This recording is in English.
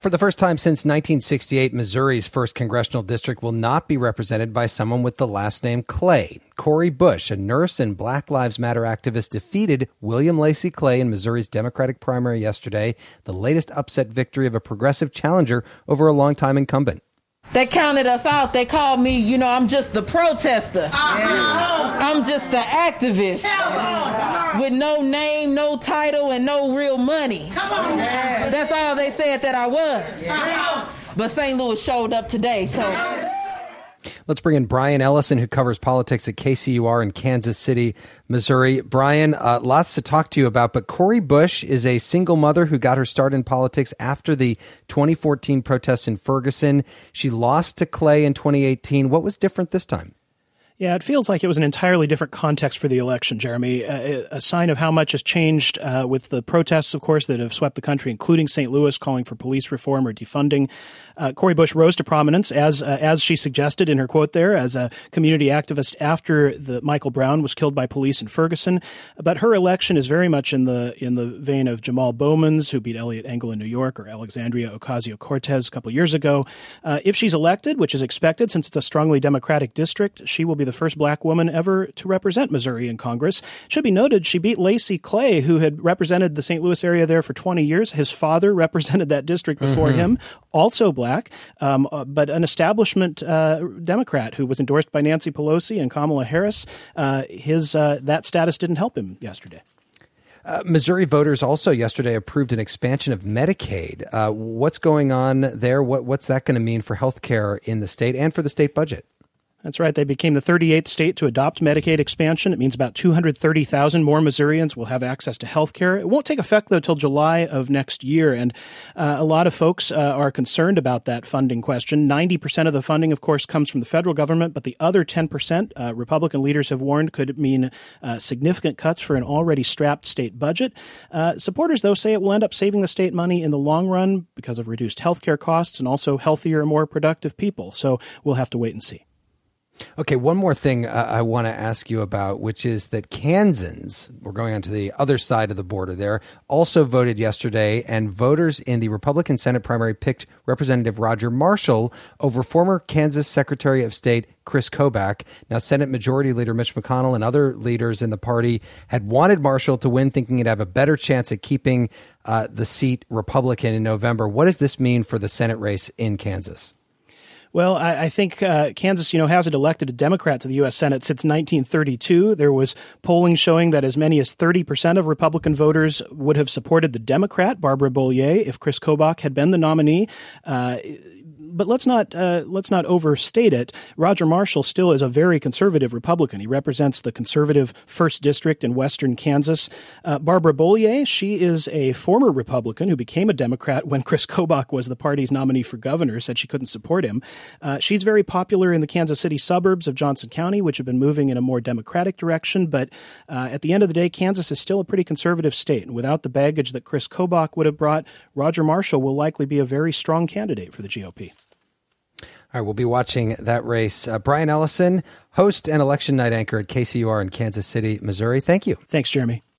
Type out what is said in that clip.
For the first time since 1968, Missouri's 1st Congressional District will not be represented by someone with the last name Clay. Cori Bush, a nurse and Black Lives Matter activist, defeated William Lacey Clay in Missouri's Democratic primary yesterday, the latest upset victory of a progressive challenger over a longtime incumbent. They counted us out. They called me, I'm just the protester. I'm just the activist with no name, no title, and no real money. That's all they said that I was. But St. Louis showed up today, so... Let's bring in Brian Ellison, who covers politics at KCUR in Kansas City, Missouri. Brian, lots to talk to you about, but Cori Bush is a single mother who got her start in politics after the 2014 protests in Ferguson. She lost to Clay in 2018. What was different this time? Yeah, it feels like it was an entirely different context for the election, Jeremy. A sign of how much has changed with the protests, of course, that have swept the country, including St. Louis, calling for police reform or defunding. Cori Bush rose to prominence, as she suggested in her quote there, as a community activist after Michael Brown was killed by police in Ferguson. But her election is very much in the vein of Jamal Bowman's, who beat Eliot Engel in New York, or Alexandria Ocasio-Cortez a couple years ago. If she's elected, which is expected since it's a strongly Democratic district, she will be the first black woman ever to represent Missouri in Congress. Should be noted, she beat Lacey Clay, who had represented the St. Louis area there for 20 years. His father represented that district before him, also black, but an establishment Democrat who was endorsed by Nancy Pelosi and Kamala Harris. That status didn't help him yesterday. Missouri voters also yesterday approved an expansion of Medicaid. What's going on there? What's that going to mean for health care in the state and for the state budget? That's right. They became the 38th state to adopt Medicaid expansion. It means about 230,000 more Missourians will have access to health care. It won't take effect, though, till July of next year. And a lot of folks are concerned about that funding question. 90% of the funding, of course, comes from the federal government, but the other 10%, Republican leaders have warned, could mean significant cuts for an already strapped state budget. Supporters, though, say it will end up saving the state money in the long run because of reduced health care costs and also healthier and more productive people. So we'll have to wait and see. Okay, one more thing I want to ask you about, which is that Kansans, we're going on to the other side of the border there, also voted yesterday, and voters in the Republican Senate primary picked Representative Roger Marshall over former Kansas Secretary of State Chris Kobach. Now, Senate Majority Leader Mitch McConnell and other leaders in the party had wanted Marshall to win, thinking he'd have a better chance at keeping the seat Republican in November. What does this mean for the Senate race in Kansas? Well, I think Kansas, hasn't elected a Democrat to the U.S. Senate since 1932. There was polling showing that as many as 30% of Republican voters would have supported the Democrat, Barbara Bollier, if Chris Kobach had been the nominee. But let's not overstate it. Roger Marshall still is a very conservative Republican. He represents the conservative 1st District in western Kansas. Barbara Bollier, she is a former Republican who became a Democrat when Chris Kobach was the party's nominee for governor, said she couldn't support him. She's very popular in the Kansas City suburbs of Johnson County, which have been moving in a more Democratic direction. But at the end of the day, Kansas is still a pretty conservative state. And without the baggage that Chris Kobach would have brought, Roger Marshall will likely be a very strong candidate for the GOP. All right, we'll be watching that race. Brian Ellison, host and election night anchor at KCUR in Kansas City, Missouri. Thank you. Thanks, Jeremy.